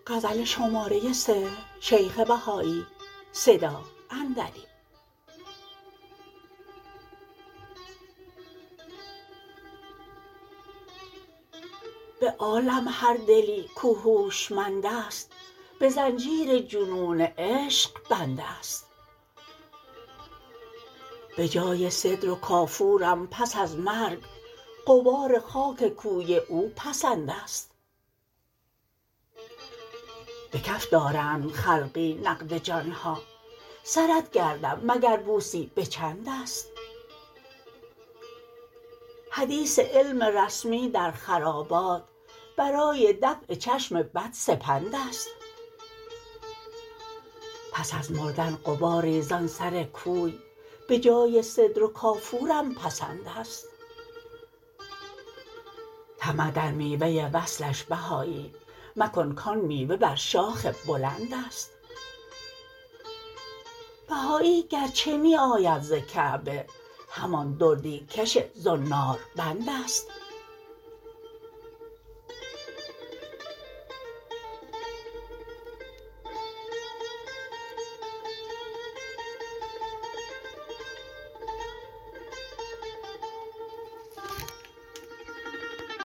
غزل شماره 3 شیخ بهایی اندری. به عالم هر دلی کو هوشمند است، به زنجیر جنون عشق بند است. به جای سدر و کافورم پس از مرگ، غبار خاک کوی او پسند است. به کف دارند خلقی نقد جانها، سرت گردم مگر بوسی به چند است. حدیث علم رسمی در خرابات، برای دفع چشم بد سپند است. پس از مردن غباری زان سر کوی، به جای سدر و کافورم پسند است. طمع در میوه وصلش بهایی، مکن کان میوه بر شاخ بلند است. بهایی گرچه می آید ز کعبه، همان دردی کش زنار بند است.